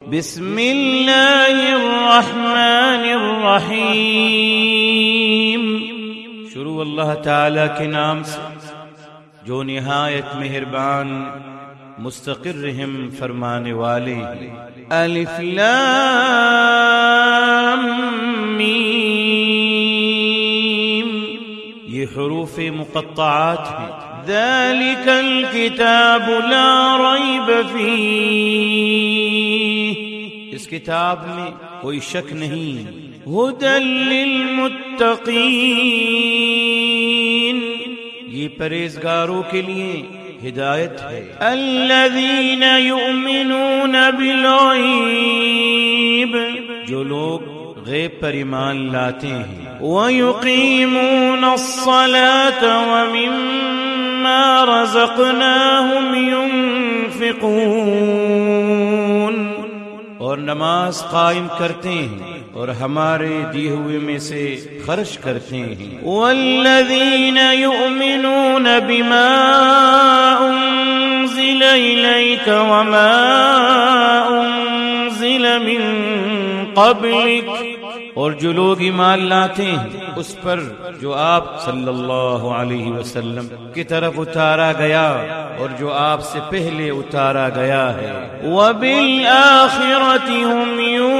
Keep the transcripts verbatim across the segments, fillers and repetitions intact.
بسم اللہ الرحمن الرحیم، شروع اللہ تعالی کے نام سے جو نہایت مہربان مستقر رحم فرمانے والے۔ الف لام میم، یہ حروف مقطعات ہیں۔ ذالک الکتاب لا ریب فیہ، اس کتاب میں کوئی شک نہیں۔ ھدی للمتقین، یہ پرہیزگاروں کے لیے ہدایت ہے۔ الذین یؤمنون بالغیب، جو لوگ غیب پر ایمان لاتے ہیں۔ ویقیمون الصلاة ومما رزقناہم ينفقون، اور نماز قائم کرتے ہیں اور ہمارے دیے ہوئے میں سے خرچ کرتے ہیں۔ والذین یؤمنون بما انزل الیک وما انزل من قبلک، اور جو لوگ ایمان لاتے ہیں اس پر جو آپ صلی اللہ علیہ وسلم کی طرف اتارا گیا اور جو آپ سے پہلے اتارا گیا ہے۔ وبالآخرۃ ھم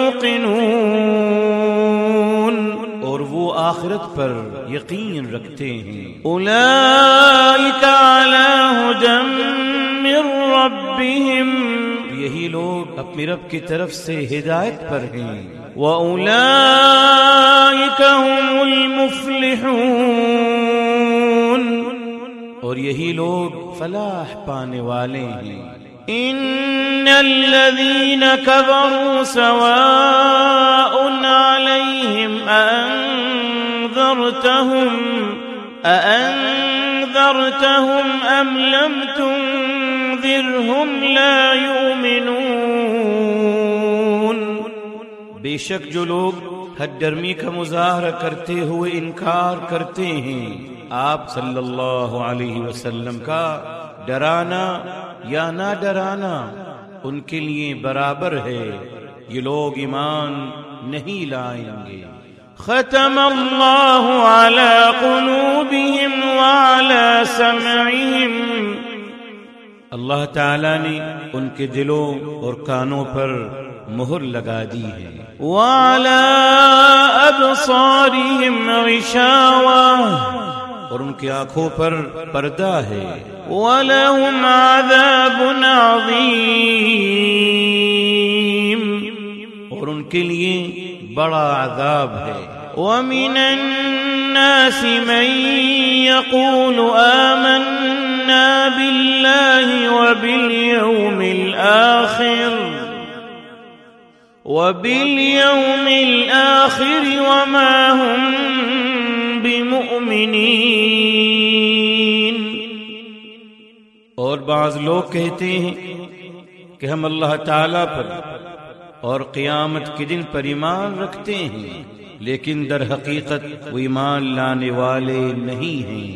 یوقنون، اور وہ آخرت پر یقین رکھتے ہیں۔ اولئک علی ھدی من ربہم، یہی لوگ اپنے رب کی طرف سے ہدایت پر ہیں۔ وَأُولَئِكَ هُمُ الْمُفْلِحُونَ، اور یہی لوگ فلاح پانے والے ہیں۔ إِنَّ الَّذِينَ كَفَرُوا سَوَاءٌ عَلَيْهِمْ أَأَنذَرْتَهُمْ أَأَنذَرْتَهُمْ أَمْ لَمْ تُنذِرْهُمْ لَا يُؤْمِنُونَ، بے شک جو لوگ حد درمی کا مظاہرہ کرتے ہوئے انکار کرتے ہیں آپ صلی اللہ علیہ وسلم کا، ڈرانا یا نہ ڈرانا ان کے لیے برابر ہے، یہ لوگ ایمان نہیں لائیں گے۔ ختم اللہ علی قلوبہم وعلی سمعہم، اللہ تعالی نے ان کے دلوں اور کانوں پر مہر لگا دی ہے۔ وعلی ابصارہم غشاوہ، اور ان کی آنکھوں پر پردہ ہے۔ وَلَهُمْ عَذَابٌ عَظِيمٌ، اور ان کے لیے بڑا عذاب ہے۔ وَمِنَ النَّاسِ مَن يَقُولُ آمَنَّا بِاللَّهِ وَبِالْيَوْمِ الْآخِرِ وَبِالْيَوْمِ الْآخِرِ وَمَا هُمْ بِمُؤْمِنِينَ، اور بعض لوگ کہتے ہیں کہ ہم اللہ تعالی پر اور قیامت کے دن پر ایمان رکھتے ہیں، لیکن در حقیقت وہ ایمان لانے والے نہیں ہیں۔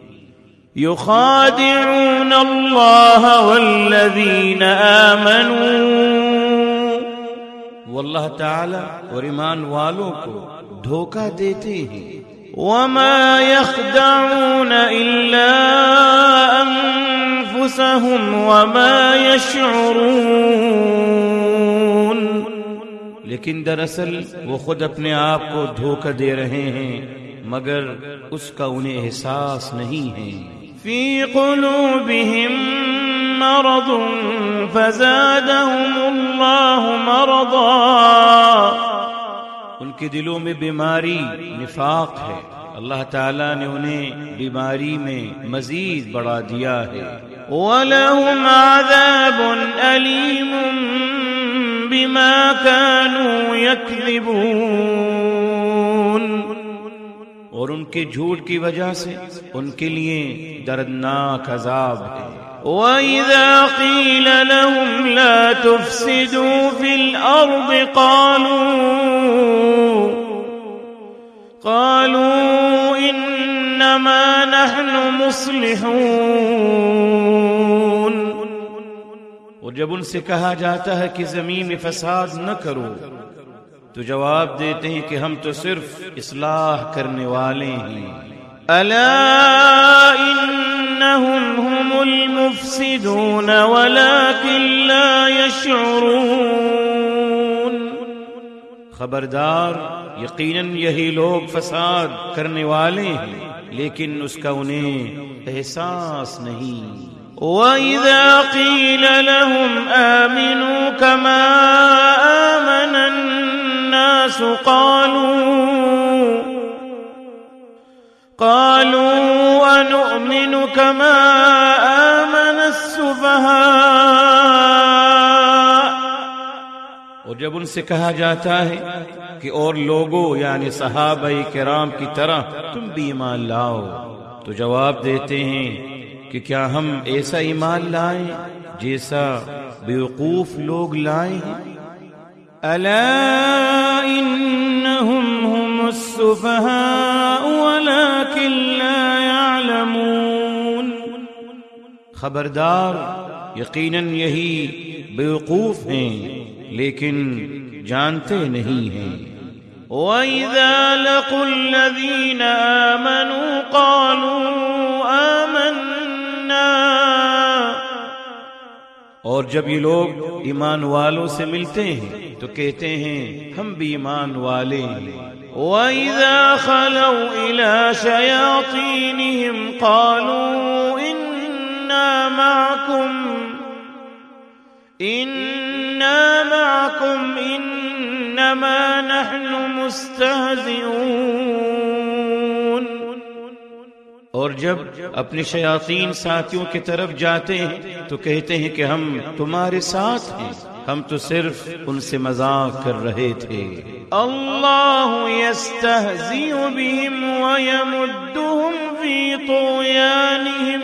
یخادعون اللہ والذین آمنوا، وہ اللہ تعالی اور ایمان والوں کو دھوکہ دیتے ہیں۔ وما يخدعون الا انفسهم وما يشعرون، لیکن دراصل وہ خود اپنے آپ کو دھوکہ دے رہے ہیں مگر اس کا انہیں احساس نہیں ہے۔ فی قلوبہم مرض فزادہم اللہ مرضا، ان کے دلوں میں بیماری نفاق ہے، اللہ تعالیٰ نے انہیں بیماری میں مزید بڑھا دیا ہے۔ وَلَهُمْ عَذَابٌ أَلِيمٌ بِمَا كَانُوا يَكْذِبُونَ، اور ان کے جھوٹ کی وجہ سے ان کے لیے دردناک عذاب ہے۔ وَإِذَا قِيلَ لَهُمْ لَا تُفْسِدُوا فِي الْأَرْضِ قَالُوا قَالُوا إِنَّمَا نَحْنُ مُصْلِحُونَ، اور جب ان سے کہا جاتا ہے کہ زمین میں فساد نہ کرو تو جواب دیتے ہیں کہ ہم تو صرف اصلاح کرنے والے ہیں. الا انهم هم المفسدون ولكن لا يشعرون. خبردار، یقیناً یہی لوگ فساد کرنے والے ہیں لیکن اس کا انہیں احساس نہیں. وَإِذَا قِيلَ لَهُمْ آمِنُوا كَمَا آمَنَ النَّاسُ قَالُوا قَالُوا وَنُؤْمِنُ كَمَا آمَنَ السُّفَهَاءُ. اور جب ان سے کہا جاتا ہے کہ اور لوگوں یعنی صحابہ کرام کی طرح تم بھی ایمان لاؤ تو جواب دیتے ہیں کہ کیا ہم ایسا ایمان لائیں جیسا بیوقوف لوگ لائے ہیں. الا انهم هم السفهاء ولكن لا يعلمون. خبردار، یقیناً یہی بیوقوف ہیں لیکن جانتے نہیں ہیں. وَإِذَا لَقُوا الَّذِينَ آمَنُوا قَالُوا آمَنَّا. اور جب یہ لوگ ایمان والوں سے ملتے ہیں تو کہتے ہیں ہم بھی ایمان والے ہیں. وَإِذَا خَلَوْا إِلَى شَيَاطِينِهِمْ قَالُوا إِنَّا مَعَكُمْ إِنَّا مَعَكُمْ إِنَّمَا نَحْنُ مُسْتَهْزِئُونَ. اور جب اپنے شیاطین ساتھیوں کی طرف جاتے ہیں تو کہتے ہیں کہ ہم تمہارے ساتھ ہیں، ہم تو صرف ان سے مذاق کر رہے تھے. اللہ یستہزئ بہم ویمدہم فی طغیانہم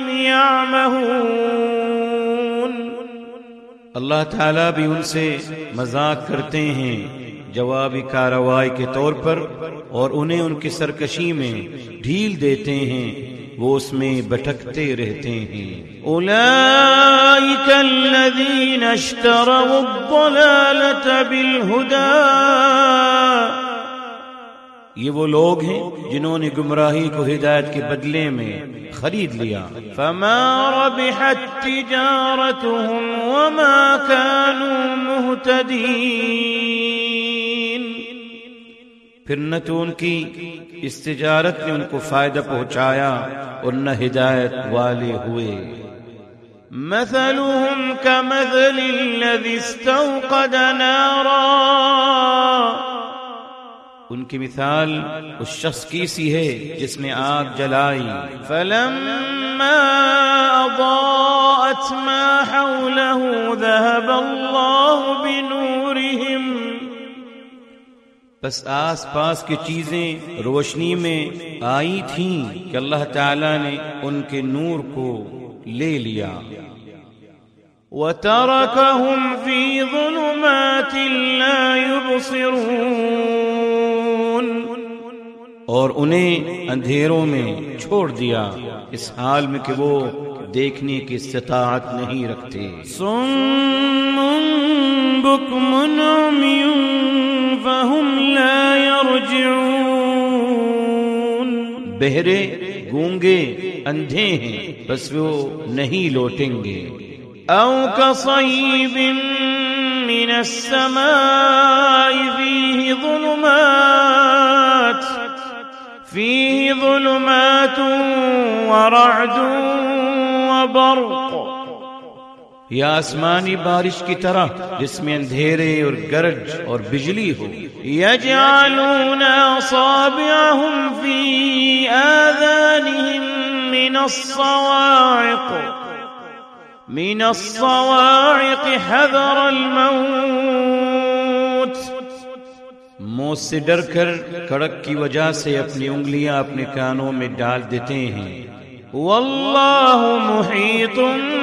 یعمہون. اللہ تعالیٰ بھی ان سے مذاق کرتے ہیں جوابی کارروائی کے طور پر اور انہیں ان کی سرکشی میں ڈھیل دیتے ہیں، وہ اس میں بھٹکتے رہتے ہیں. اولئک الذین اشتروا الضلالۃ بالہدی. یہ وہ لوگ ہیں جنہوں نے گمراہی کو ہدایت کے بدلے میں خرید لیا. فما ربحت تجارتهم وما كانوا مهتدین. پھر نہ تو ان کی اس تجارت نے ان کو فائدہ پہنچایا اور نہ ہدایت والے ہوئے. مثلهم كمثل الذي استوقد نارا. ان کی مثال اس شخص کی سی ہے جس نے آگ جلائی. فلما اضاءت ما حوله ذهب الله بنورهم. بس آس پاس کی چیزیں روشنی میں آئی تھیں کہ اللہ تعالیٰ نے ان کے نور کو لے لیا. وَتَرَكَهُمْ فِي ظُلُمَاتٍ لَا يُبْصِرُونَ. اور انہیں اندھیروں میں چھوڑ دیا اس حال میں کہ وہ دیکھنے کی استطاعت نہیں رکھتے. صُمٌّ بُكْمٌ عُمْيٌ فَهُمْ لَا يَرْجِعُونَ. بہرے، گونگے، اندھے ہیں بس وہ نہیں لوٹیں گے. أو كصيب من السماء فيه ظلمات فيه ظلمات ورعد وبرق. یا آسمانی بارش کی طرح جس میں اندھیرے اور گرج اور بجلی ہو. يجعلون أصابعهم في آذانهم من الصواعق من الصواعق حذر الموت. موت سے ڈر کر کڑک کی وجہ سے اپنی انگلیاں اپنے کانوں میں ڈال دیتے ہیں. واللہ محیط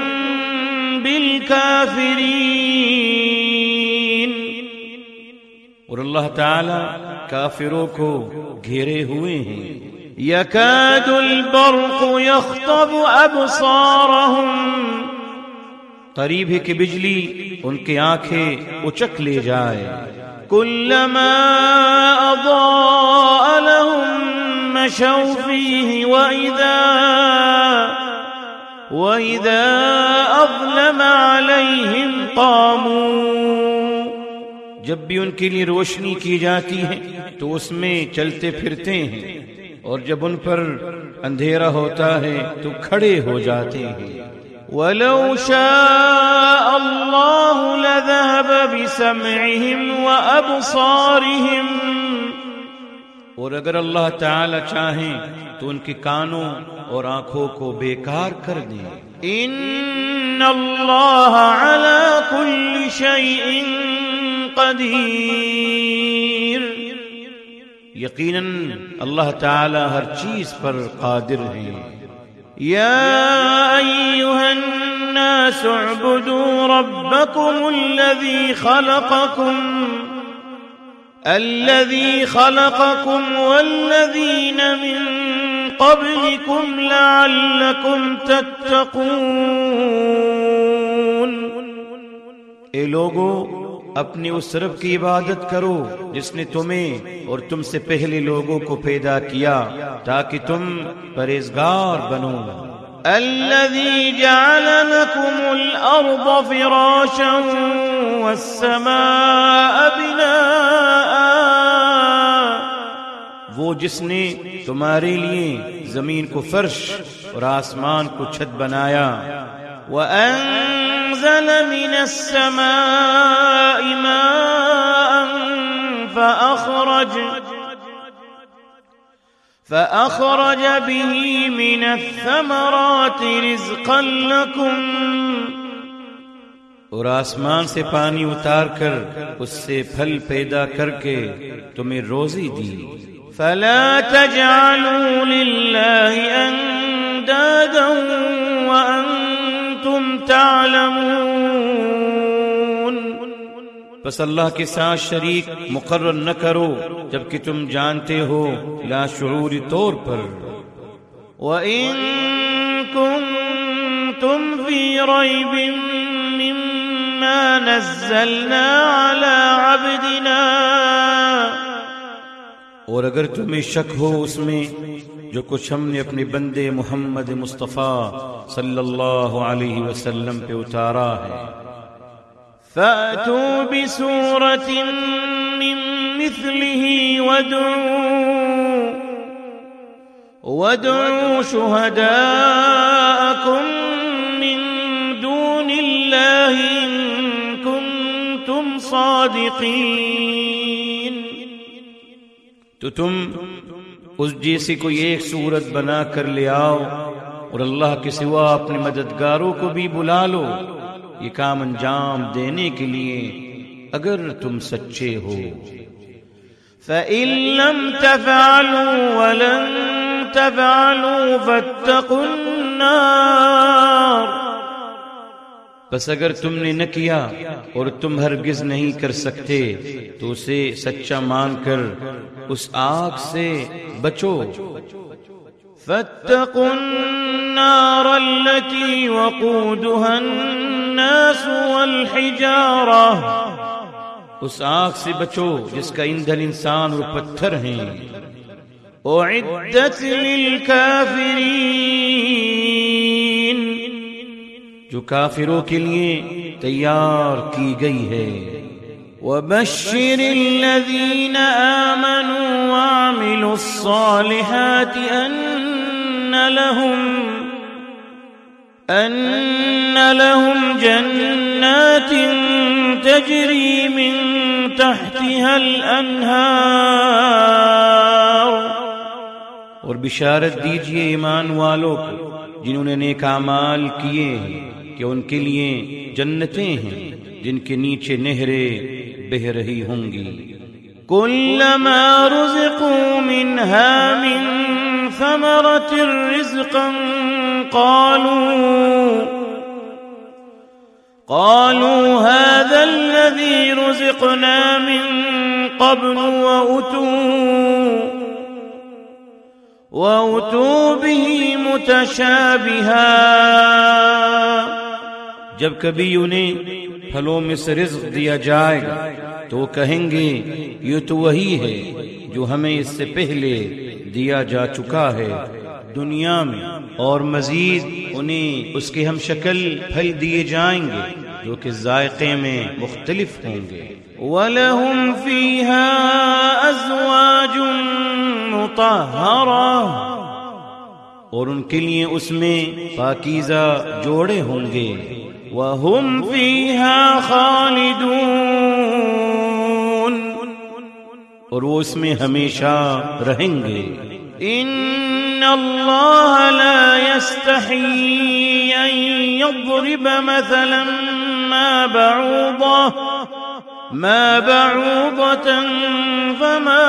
بالکافرین. اور اللہ تعالی کافروں کو گھیرے ہوئے ہیں. یکاد البرق یخطف ابصارهم قریب ہے کہ بجلی ان کی آنکھیں اچک لے جائے. كلما أضاء لهم مشوا فيه وإذا وإذا أظلم عليهم قاموا. جب بھی ان کے لیے روشنی کی جاتی ہے تو اس میں چلتے پھرتے ہیں، اور جب ان پر اندھیرا ہوتا ہے تو کھڑے ہو جاتے ہیں. وَلَوْ شَاءَ اللَّهُ لَذَهَبَ بِسَمْعِهِمْ وَأَبْصَارِهِمْ. اور اگر اللہ تعالی چاہیں تو ان کے کانوں اور آنکھوں کو بیکار کر دیں. إِنَّ اللَّهَ عَلَى كُلِّ شَيْءٍ قَدِيرٌ. یقیناً اللہ تعالی ہر چیز پر قادر ہے. يا أيها الناس اعبدوا ربكم الذي خلقكم الذي خلقكم والذين من قبلكم لعلكم تتقون. اے لوگو، اپنے اس رب کی عبادت کرو جس نے تمہیں اور تم سے پہلے لوگوں کو پیدا کیا تاکہ تم پرہیزگار بنو. الذي جعل لكم الأرض فراشا والسماء بناء. وہ جس نے تمہارے لیے زمین کو فرش اور آسمان کو چھت بنایا. وأنزل من السماء ماء فأخرج فأخرج به من الثمرات رزقا لكم. اور آسمان سے پانی اتار کر اس سے پھل پیدا کر کے تمہیں روزی دی. فلا تجعلوا لله أندادا وأنتم تعلمون. بس اللہ کے ساتھ شریک مقرر نہ کرو جبکہ تم جانتے ہو لاشعوری طور پر. وَإِن كُنتم فِي رَيْبٍ مِّمَّا نَزَّلْنَا عَلَى عَبْدِنَا. اور اگر تمہیں شک ہو اس میں جو کچھ ہم نے اپنے بندے محمد مصطفیٰ صلی اللہ علیہ وسلم پہ اتارا ہے، فَأْتُوا بِسُورَةٍ مِّن مِّثْلِهِ وَادْعُوا وَادْعُوا شُهَدَاءَكُم مِّن دُونِ اللَّهِ إِن كُنتُمْ صَادِقِينَ. تو تم اس جیسی کوئی ایک صورت بنا کر لے آؤ اور اللہ کے سوا اپنے مددگاروں کو بھی بلا لو یہ کام انجام دینے کے لیے اگر تم سچے ہو. فَإِن لَّمْ تَفْعَلُوا وَلَن تَفْعَلُوا فَاتَّقُوا النَّارَ. بس اگر تم نے نہ کیا اور تم ہرگز نہیں کر سکتے تو اسے سچا مان کر اس آگ سے بچو. فَاتَّقُوا النَّارَ الَّتِي وَقُودُهَا النَّاسُ وَالْحِجَارَةُ. اس آگ سے بچو جس کا ایندھن انسان اور پتھر ہیں. اعدت للکافرین. جو کافروں کے لیے تیار کی گئی ہے. وبشر الذين آمنوا وعملوا الصالحات أن لهم أن لهم جنات تجري من تحتها الأنهار. اور بشارت دیجئے ایمان والوں کو جنہوں نے نیک اعمال کیے ہیں کہ ان کے لیے جنتیں ہیں جن کے نیچے نہریں بہ رہی ہوں گی. كلما رزقوا منها من ثمرة رزقا قالوا قالوا هذا الذي رزقنا من قبل وأتوا وأتوا به متشابها جب کبھی انہیں پھلوں میں سے رزق دیا جائے گا تو وہ کہیں گے یہ تو وہی ہے جو ہمیں اس سے پہلے دیا جا چکا ہے دنیا میں، اور مزید انہیں اس کے ہم شکل پھل دیے جائیں گے جو کہ ذائقے میں مختلف ہوں گے۔ وَلَهُمْ فِيهَا أَزْوَاجٌ مُطَهَّرَةٌ، اور ان کے لیے اس میں پاکیزہ جوڑے ہوں گے۔ وَهُمْ فِيهَا خَالِدُونَ، اور وہ اس میں ہمیشہ رہیں گے۔ إِنَّ اللَّهَ لَا يَسْتَحْيِي أَن يَضْرِبَ مَثَلًا مَا بَعُوضَةً مَا بَعُوضَةً فَمَا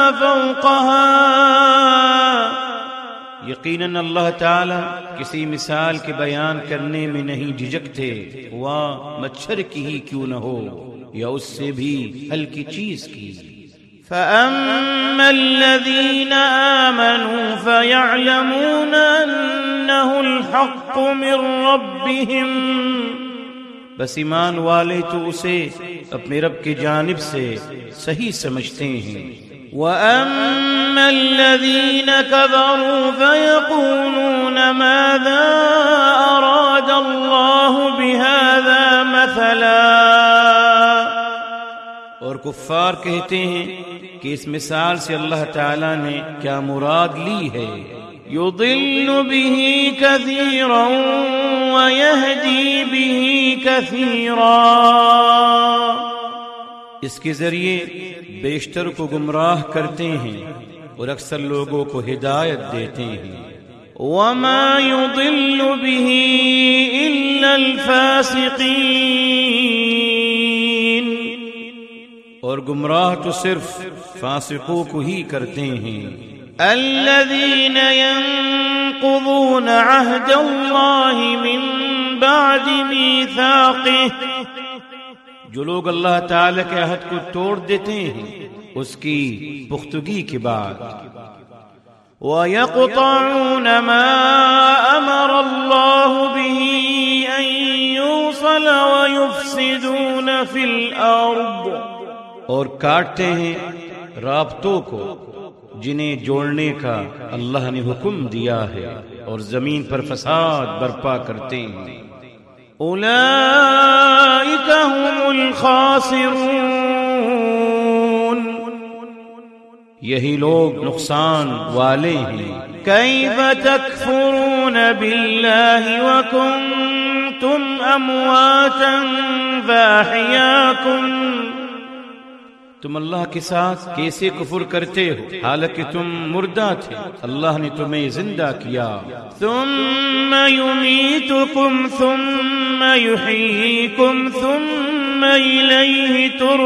فَوْقَهَا، یقیناً اللہ تعالی کسی مثال کے بیان کرنے میں نہیں جھجکتے، ہوا مچھر کی ہی کیوں نہ ہو یا اس سے بھی ہلکی چیز کی۔ فَأَمَّا الَّذِينَ آمَنُوا فَيَعْلَمُونَ أَنَّهُ الْحَقُّ مِنْ رَبِّهِمْ، بس ایمان والے تو اسے اپنے رب کی جانب سے صحیح سمجھتے ہیں۔ وَأَمَّا الَّذِينَ كَفَرُوا فَيَقُولُونَ مَاذَا أَرَادَ اللَّهُ بِهَذَا مَثَلًا، اور کفار کہتے ہیں کہ اس مثال سے اللہ تعالیٰ نے کیا مراد لی ہے۔ يُضِلُّ بِهِ كَثِيرًا وَيَهْدِي بِهِ كَثِيرًا، اس کے ذریعے بیشتر کو گمراہ کرتے ہیں اور اکثر لوگوں کو ہدایت دیتے ہیں۔ وَمَا يُضِلُّ بِهِ إِلَّا الْفَاسِقِينَ، اور گمراہ تو صرف فاسقوں کو ہی کرتے ہیں۔ الَّذِينَ يَنقُضُونَ عَهْدَ اللَّهِ مِن بَعْدِ مِيثَاقِهِ، جو لوگ اللہ تعالی کے عہد کو توڑ دیتے ہیں اس کی پختگی کے بعد۔ وَيَقْطَعُونَ مَا أَمَرَ اللَّهُ بِهِ أَن يُوصَلَ وَيُفْسِدُونَ فِي الْأَرْضِ، اور کاٹتے ہیں رابطوں کو جنہیں جوڑنے کا اللہ نے حکم دیا ہے، اور زمین پر فساد برپا کرتے ہیں۔ أولئك هم الخاسرون، یہی لوگ نقصان والے ہیں۔ كيف تكفرون بالله وكنتم أمواتا فأحياكم، تم اللہ کے ساتھ کیسے کفر کرتے ہو حالانکہ تم مردہ تھے، اللہ نے تمہیں زندہ کیا۔ ثم يميتكم ثم يحييكم ثم إليه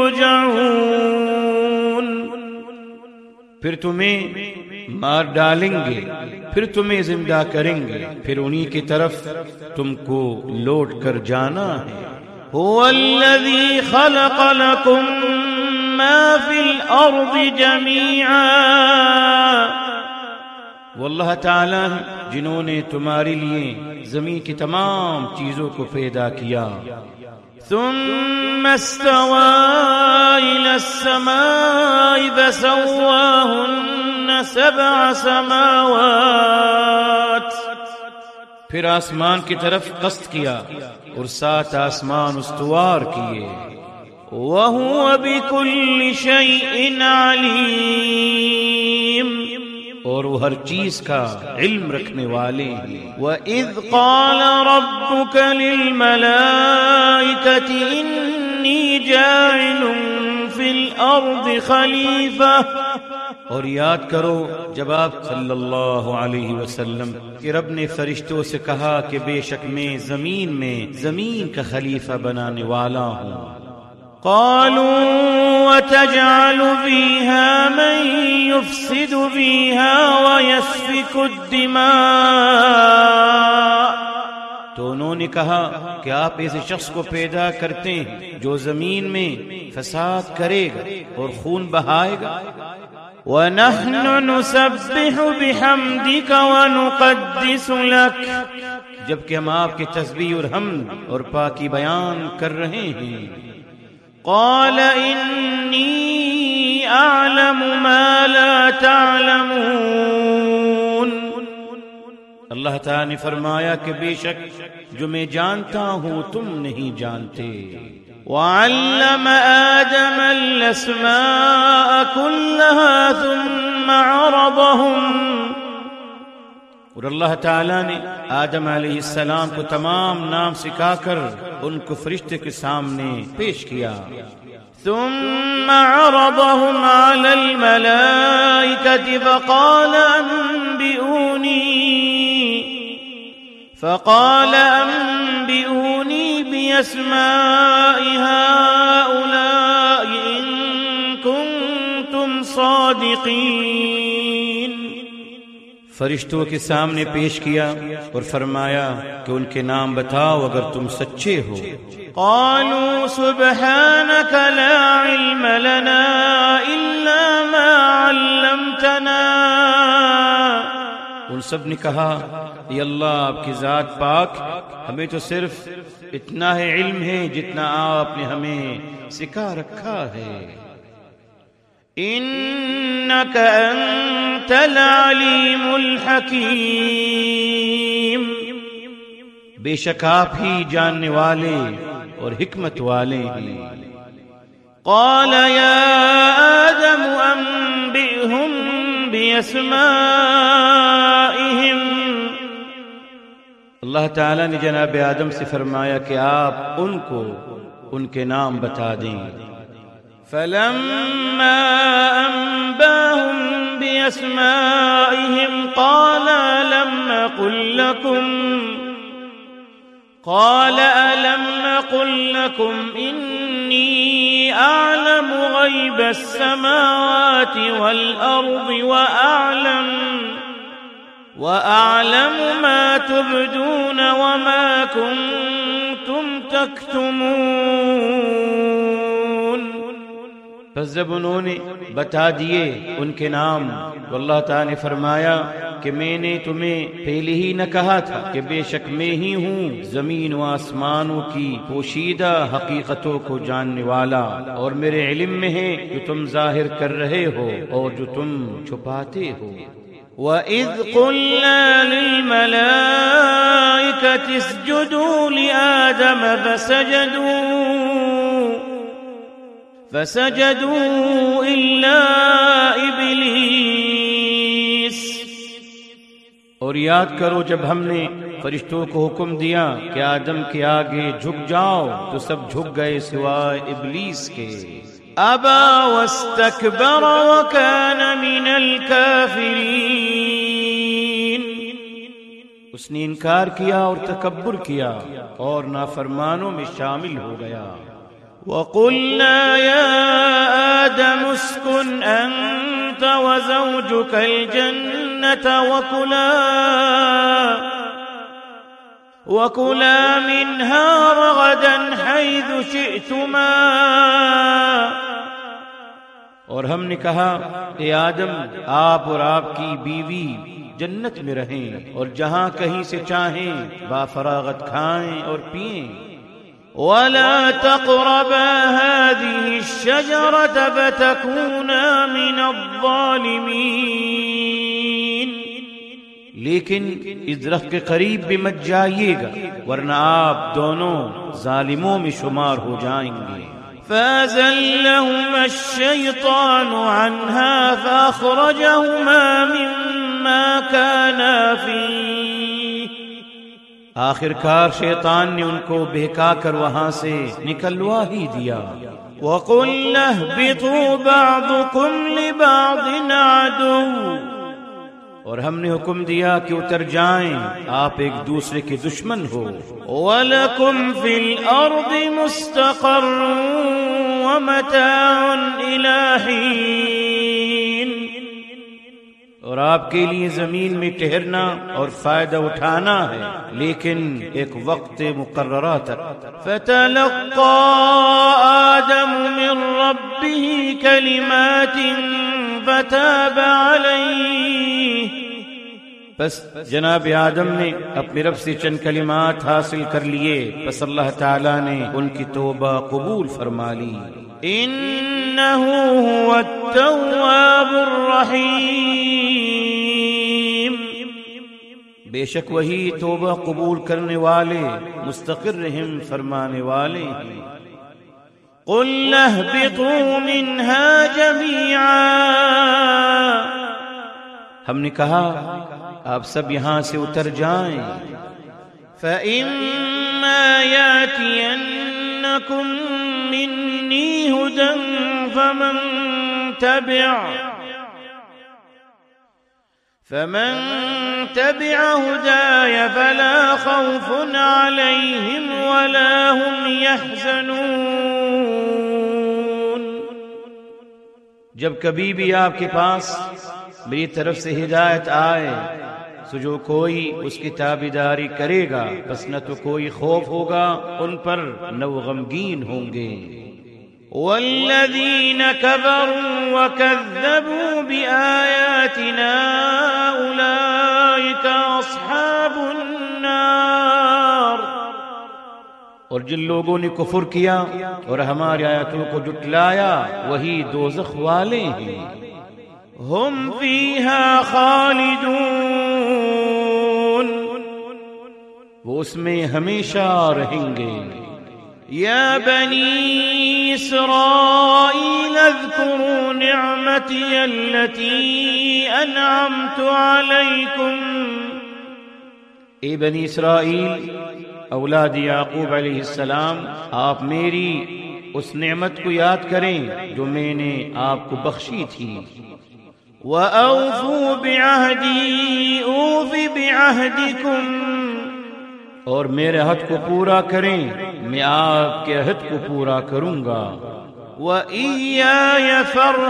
ترجعون، پھر تمہیں مار ڈالیں گے، پھر تمہیں زندہ کریں گے، پھر انہی کی طرف تم کو لوٹ کر جانا ہے۔ هو الذي خلق لكم ما في الأرض جميعا، وہ اللہ تعالیٰ ہے جنہوں نے تمہارے لیے زمین کی تمام چیزوں کو پیدا کیا۔ ثم استوى إلى السماء فسواهن سبع سماوات، پھر آسمان کی طرف قصد کیا اور سات آسمان استوار کیے۔ وَهُوَ بِكُلِّ شَيْءٍ عَلِيمٌ، اور وہ ہر چیز کا علم رکھنے والے ہیں۔ وَإِذْ قَالَ رَبُّكَ لِلْمَلَائِكَةِ إِنِّي جَاعِلٌ فِي الْأَرْضِ خَلِيفَةً، اور یاد کرو جب آپ صلی اللہ علیہ وسلم کہ رب نے فرشتوں سے کہا کہ بے شک میں زمین میں زمین کا خلیفہ بنانے والا ہوں۔ قالوا وتجعل فيها من يفسد فيها ويسفك الدماء، تو انہوں نے کہا کہ آپ ایسے شخص کو پیدا کرتے ہیں جو زمین میں فساد کرے گا اور خون بہائے گا. وَنَحْنُ نُسَبِّحُ بِحَمْدِكَ وَنُقَدِّسُ لَكَ، جبکہ ہم آپ کی تسبیح اور حمد اور پاکی بیان کر رہے ہیں. قَالَ إِنِّي أَعْلَمُ مَا لَا تَعْلَمُونَ، اللہ تعالیٰ نے فرمایا کہ بے شک جو میں جانتا ہوں تم نہیں جانتے. وَعَلَّمَ آدَمَ الْأَسْمَاءَ كُلَّهَا ثُمَّ عَرَضَهُمْ، اور اللہ تعالیٰ نے آدم علیہ السلام کو تمام نام سکھا کر ان کو فرشتے کے سامنے پیش کیا. ثم عرضهم على الملائكة فقال أنبئوني فقال أنبئوني بأسماء هؤلاء إن كنتم صادقين. فرشتوں کے سامنے پیش کیا اور فرمایا کہ ان کے نام بتاؤ اگر تم سچے ہو. قالوا سبحانك لا علم لنا إلا ما علمتنا، ان سب نے کہا اے اللہ آپ کی ذات پاک، ہمیں تو صرف اتنا ہے علم ہے جتنا آپ نے ہمیں سکھا رکھا ہے. إنك أنت العليم الحكيم، بے شک آپ ہی جاننے والے اور حکمت والے ہیں. قال يا آدم أنبئهم بأسمائهم، اللہ تعالیٰ نے جناب آدم سے فرمایا کہ آپ ان کو ان کے نام بتا دیں. فلما أنباهم بأسمائهم قال ألم أقل لكم قال ألم أقل لكم إني أعلم غيب السماوات والأرض وأعلم وأعلم ما تبدون وما كنتم تكتمون. پس جب انہوں نے بتا دیے ان کے نام تو اللہ تعالیٰ نے فرمایا کہ میں نے تمہیں پہلے ہی نہ کہا تھا کہ بے شک میں ہی ہوں زمین و آسمانوں کی پوشیدہ حقیقتوں کو جاننے والا، اور میرے علم میں ہے جو تم ظاہر کر رہے ہو اور جو تم چھپاتے ہو. وَإِذْ قُلْنَا لِلْمَلَائِكَةِ اسْجُدُوا لِآدَمَ فَسَجَدُوا فسجدوا إلا إبلیس، اور یاد کرو جب ہم نے فرشتوں کو حکم دیا کہ آدم کے آگے جھک جاؤ تو سب جھک گئے سوائے ابلیس کے. ابا واستکبر وکان من الکافرین، اس نے انکار کیا اور تکبر کیا اور نافرمانوں میں شامل ہو گیا. وَقُلْنَا يَا آدَمُ اسْكُنْ أَنْتَ وَزَوْجُكَ الْجَنَّةَ وَكُلَا وَكُلَا مِنْهَا رَغَدًا حَيْثُ شِئْتُمَا، اور ہم نے کہا اے آدم آپ اور آپ کی بیوی جنت میں رہیں اور جہاں کہیں سے چاہیں بافراغت کھائیں اور پئیں. وَلَا تَقْرَبَا هَذِهِ الشَّجَرَةَ فَتَكُونَا مِنَ الظَّالِمِينَ، لیکن اس درخت کے قریب بھی مت جائیے گا ورنہ آپ دونوں ظالموں میں شمار ہو جائیں گے. فَأَزَلَّهُمَا الشَّيْطَانُ عَنْهَا فَأَخْرَجَهُمَا مِمَّا كَانَا فِيهِ، آخر کار شیطان نے ان کو بہکا کر وہاں سے نکلوا ہی دیا. وَقُلْنَا اهْبِطُوا بَعْضُكُمْ لِبَعْضٍ عَدُوٌّ، اور ہم نے حکم دیا کہ اتر جائیں آپ ایک دوسرے کے دشمن ہو. وَلَكُمْ فِي الْأَرْضِ مُسْتَقَرٌّ وَمَتَاعٌ إِلَىٰ حِينٍ، اور اور آپ کے لیے زمین میں ٹہرنا اور فائدہ اٹھانا ہے، لیکن ایک وقت مقررہ تک۔ فتلقى آدم من ربه كلمات فتاب عليه، بس جناب آدم نے اپنے رب سے چند کلمات حاصل کر لیے، بس اللہ تعالیٰ نے ان کی توبہ قبول فرما لی۔ إنه هو التواب الرحيم، بے شک وہی توبہ قبول کرنے والے مستقر رحم فرمانے والے ہیں۔ قل اهبطوا منها جميعا، ہم نے کہا آپ سب یہاں سے اتر جائیں۔ فإما يأتينكم مني هدى فمن تبع فمن تبع هداي فلا خوف عليهم ولا هم يحزنون، جب کبھی بھی آپ کے پاس میری طرف سے ہدایت آئے تو جو کوئی اس کی تابعداری کرے گا بس نہ تو کوئی خوف ہوگا ان پر نہ وہ غمگین ہوں گے۔ والذين كفروا وكذبوا بآياتنا أولئك أصحاب النار، اور جن لوگوں نے کفر کیا اور ہماری آیاتوں کو جھٹلایا وہی دوزخ والے ہیں۔ هم فيها خالدون، وہ اس میں ہمیشہ رہیں گے۔ يا بني إسرائيل اذكروا نعمتي التي أنعمت عليكم، اے بنی اسرائیل اولاد یعقوب علیہ السلام، آپ میری اس نعمت کو یاد کریں جو میں نے آپ کو بخشی تھی۔ وَأَوْفُوا بِعَهْدِي أُوفِ بِعَهْدِكُمْ، اور میرے عہد کو پورا کریں میں آپ کے عہد کو پورا کروں گا۔ وَإِيَّايَ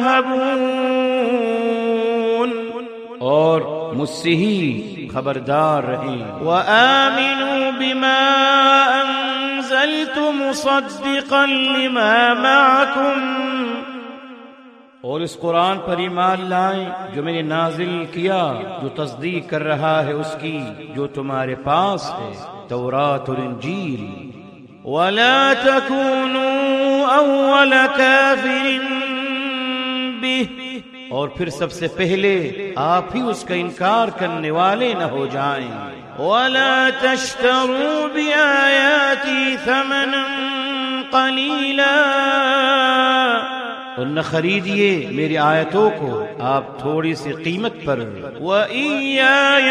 فَارْهَبُونَ، اور مجھ سے ہی خبردار رہیں۔ وَآمِنُوا بِمَا أَنزَلْتُ مُصَدِّقًا لِمَا مَعَكُمْ، اور اس قرآن پر ایمان لائیں جو میں نے نازل کیا، جو تصدیق کر رہا ہے اس کی جو تمہارے پاس ہے، تورات اور انجیل۔ وَلَا تَكُونُوا أَوَّلَ كَافِرٍ بِهِ، اور پھر سب سے پہلے آپ ہی اس کا انکار کرنے والے نہ ہو جائیں۔ وَلَا تَشْتَرُوا بِآيَاتِي ثَمَنًا قَلِيلًا، اور نہ خریدیے میری آیتوں کو آپ تھوڑی سی قیمت پر۔ وَإِيَّايَ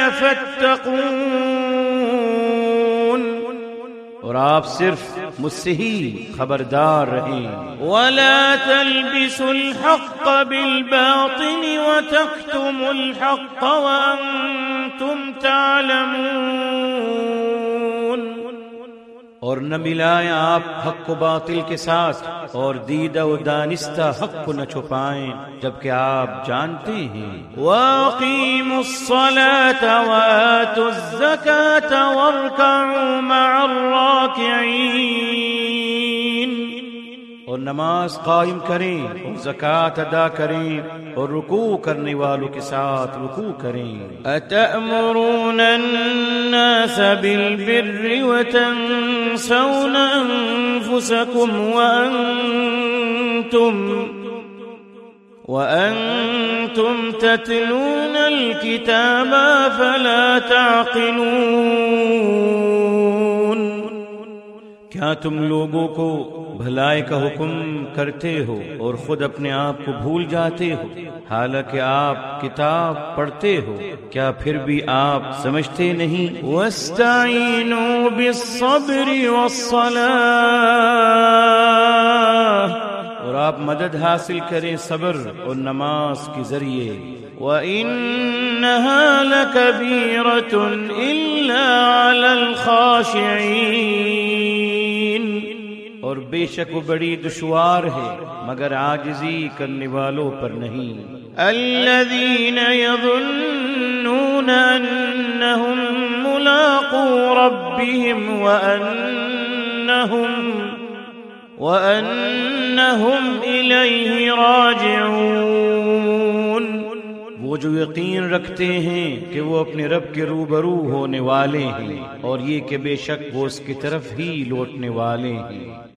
فَاتَّقُونَ، اور آپ صرف مجھ سے ہی خبردار رہیں۔ وَلَا تَلْبِسُوا الْحَقَّ بِالْبَاطِلِ وَتَكْتُمُوا الْحَقَّ وَأَنْتُمْ تَعْلَمُونَ، اور نہ ملائیں آپ حق کو باطل کے ساتھ، اور دیدہ و دانستہ حق کو نہ چھپائیں جبکہ آپ جانتے ہیں۔ وَأَقِيمُوا الصَّلَاةَ وَآتُوا الزَّكَاةَ وَارْكَعُوا مَعَ الرَّاكِعِينَ، اور نماز قائم کریں اور زکوٰۃ ادا کریں اور رکوع کرنے والوں کے ساتھ رکوع کریں۔ أَتَأْمُرُونَ النَّاسَ بِالْبِرِّ وَتَنْسَوْنَ أَنفُسَكُمْ وَأَنْتُمْ وَأَنْتُمْ تَتْلُونَ الْكِتَابَ أَفَلَا تَعْقِلُونَ، کیا تم لوگوں کو بھلائی کا حکم کرتے ہو اور خود اپنے آپ کو بھول جاتے ہو، حالانکہ آپ کتاب پڑھتے ہو، کیا پھر بھی آپ سمجھتے نہیں؟ وَاسْتَعِينُوا بِالصَّبْرِ وَالصَّلَاةِ، اور آپ مدد حاصل کریں صبر اور نماز کے ذریعے۔ وَإِنَّهَا لَكَبِيرَةٌ إِلَّا عَلَى الْخَاشِعِينَ، اور بے شک وہ بڑی دشوار ہے مگر عاجزی کرنے والوں پر نہیں۔ الَّذِينَ يَظُنُّونَ يظنون أنهم ملاقو ربهم وأنهم وأنهم إليه راجعون. وہ جو یقین رکھتے ہیں کہ وہ اپنے رب کے روبرو ہونے والے ہیں اور یہ کہ بے شک وہ اس کی طرف ہی لوٹنے والے ہیں.